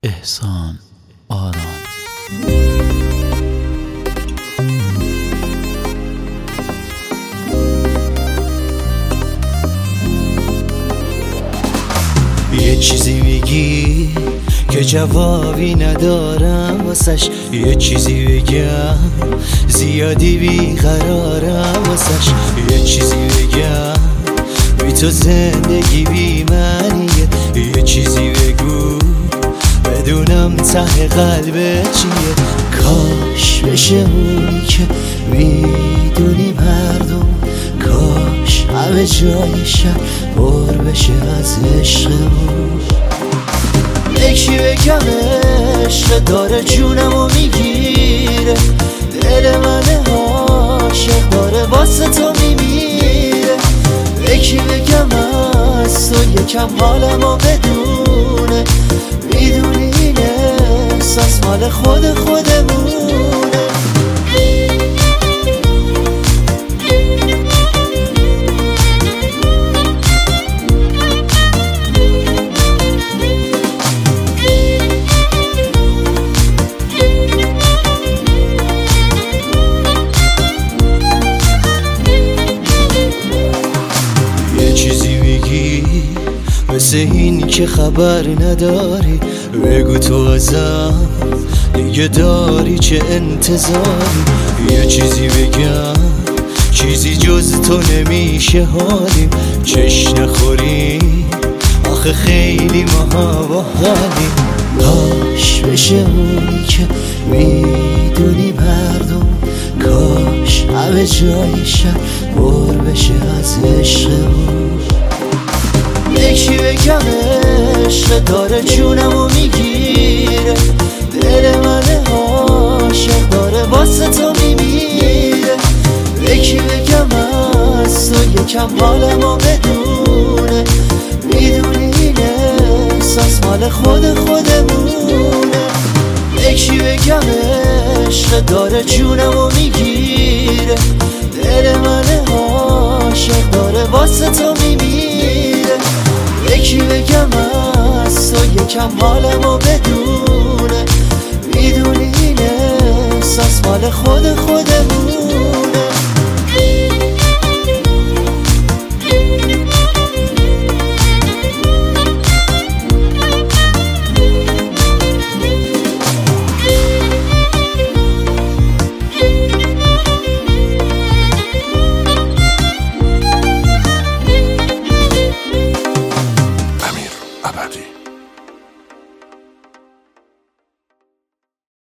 احسان آران. یه چیزی میگی که جوابی ندارم واسش، یه چیزی بگم زیادی بیقرارم واسش، یه چیزی بگم بی تو زندگی بی معنیه، یه چیزی بگو بدونم ته قلبه چیه. کاش بشه اونی که میدونی مردم، کاش همه جای شب پر بشه از عشقمون. یکی بگم عشق داره جونمو میگیره، دل من عاشق داره واسه تو میمیره. یکی بگم از تو یکم حالمو بدونه، میدونی این احساس مال خودمونه. مثل این که خبر نداری، بگو تو ازم دیگه داری چه انتظاری. یه چیزی بگم چیزی جز تو نمیشه حالیم، چش نخوری آخه خیلی ماها با حالیم. کاش بشه اونی که میدونی مردم، کاش همه جای شب پر بشه از عشقمون. یکی بگم عشق داره جونمو میگیره، دل من عاشق داره واسه تو میمیره. یکی بگم از تو یکم حالمو بدونه، میدونی این احساس مال خودمونه. یکی بگم عشق داره جونمو میگیره، دل من عاشق داره واسه تو میمیره. یکی بگم از تو یکم حالمو بدونه، میدونی این احساس مال خودمونه.